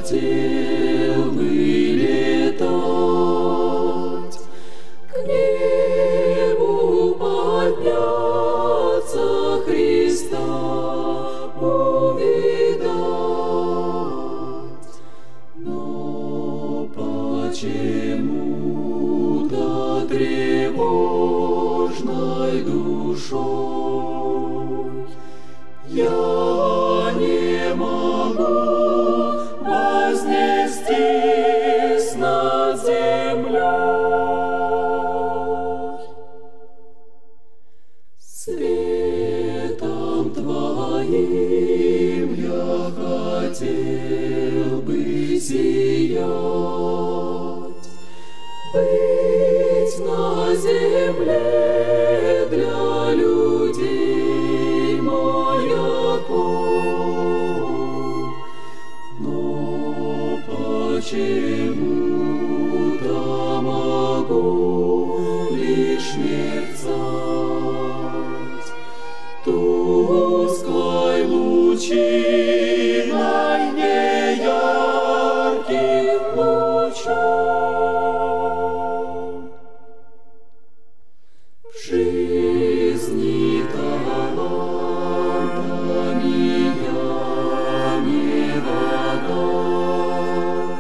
хотел бы летать, к небу подняться, Христа увидать. Но почему-то тревожной душой я не могу вознестись над землей. Светом Твоим я хотел бы сиять, быть на земле для людей маяком. Но почему-то могу лишь мерцать тусклой лучиной неярким лучом. В жизни талантами я не богат.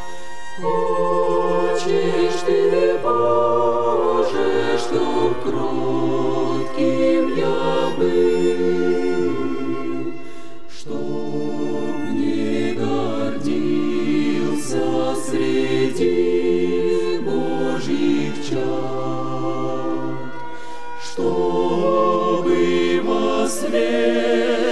Хочешь Ты, Боже, чтоб кротким я был, чтоб не гордился среди Божьих чад, чтобы во свет